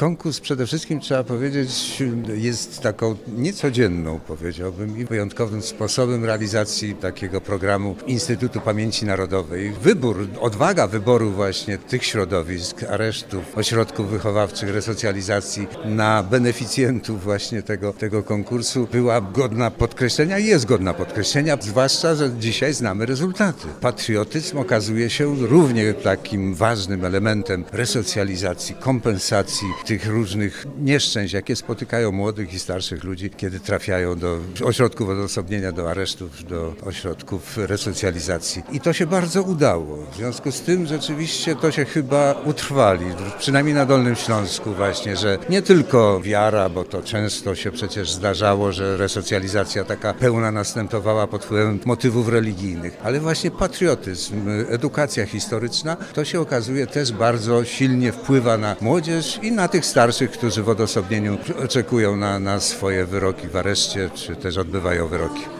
konkurs przede wszystkim trzeba powiedzieć jest taką niecodzienną, powiedziałbym, i wyjątkowym sposobem realizacji takiego programu Instytutu Pamięci Narodowej. Odwaga wyboru właśnie tych środowisk, aresztów, ośrodków wychowawczych, resocjalizacji na beneficjentów właśnie tego konkursu była godna podkreślenia i jest godna podkreślenia, zwłaszcza, że dzisiaj znamy rezultaty. Patriotyzm okazuje się równie takim ważnym elementem resocjalizacji, kompensacji tych różnych nieszczęść, jakie spotykają młodych i starszych ludzi, kiedy trafiają do ośrodków odosobnienia, do aresztów, do ośrodków resocjalizacji. I to się bardzo udało. W związku z tym rzeczywiście to się chyba utrwali, przynajmniej na Dolnym Śląsku właśnie, że nie tylko wiara, bo to często się przecież zdarzało, że resocjalizacja taka pełna następowała pod wpływem motywów religijnych, ale właśnie patriotyzm, edukacja historyczna, to się okazuje też bardzo silnie wpływa na młodzież i na tych starszych, którzy w odosobnieniu oczekują na swoje wyroki w areszcie, czy też odbywają wyroki.